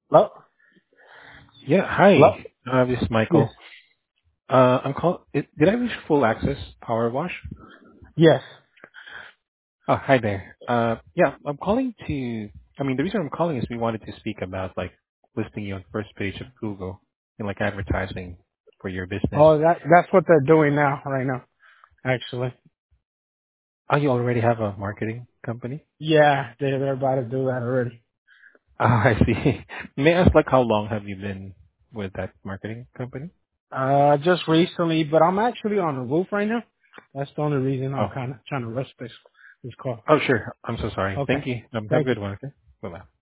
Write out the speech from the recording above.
Hello? Yeah, Hello? hi. This is Yes. Michael. I'm call. Did I reach full access power wash? Yes. Oh, hi there. Yeah, I'm calling to. I mean, the reason I'm calling is we wanted to speak about like listing you on first page of Google and like advertising for your business. Oh, that's what they're doing now, right now, actually. Oh, you already have a marketing company? Yeah, they're about to do that already. Oh, I see. May I ask like how long have you been with that marketing company? Just recently, but I'm actually on the roof right now. That's the only reason I'm Oh, kind of trying to rush this call. oh, sure. I'm so sorry. Okay. Thank you. Have a Thank you. good one. Okay. Bye bye.